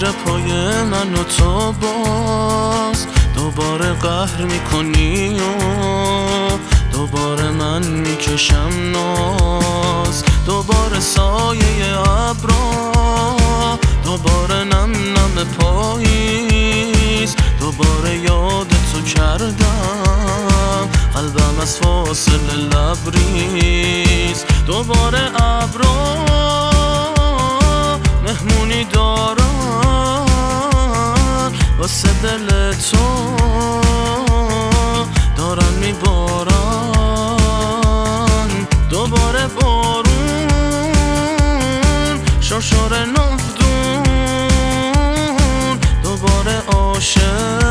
پای من و تو باز دوباره قهر میکنی و دوباره من میکشم ناز، دوباره سایه ابرا، دوباره نم نم پاییز، دوباره یاد تو کردم قلبم از فاصله لبریز، دوباره ابرا مهمونی دارن واسه دل تو دارن میبارن، دوباره بارون شرشر نفدون، دوباره عاشق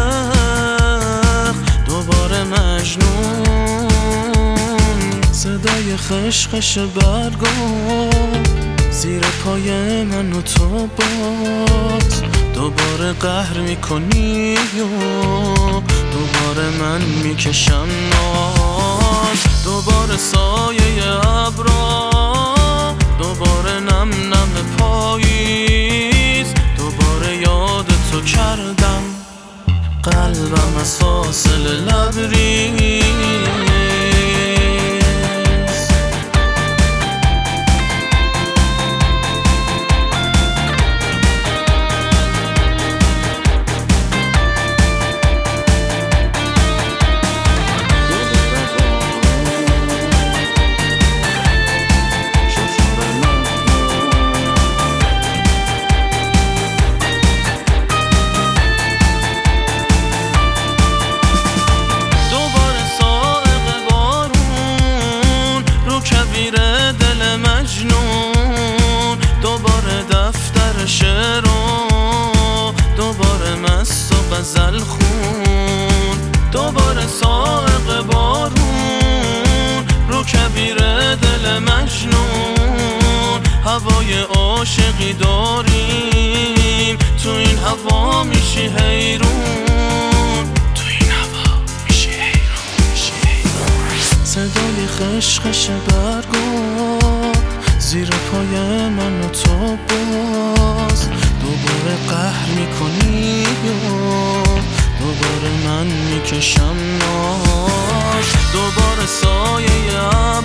دوباره مجنون، صدای خشخش برگا زیر پای من و تو باز دوباره قهر میکنی و دوباره من میکشم ناز، دوباره سایه ابرا، دوباره نم نم پاییز، دوباره یاد تو کردم قلبم از فاصله لبریز. دل مجنون دوباره دفتر شعر و دوباره مست و غزل خون، دوباره سائق بارون رو کبیر دل مجنون، هوای عاشقی داریم تو این هوا میشی حیرون، تو این هوا میشی حیرون. صدای خشخش برگا زیر پای من و تو باز دوباره قهر میکنی و دوباره من میکشم ناز، دوباره سایه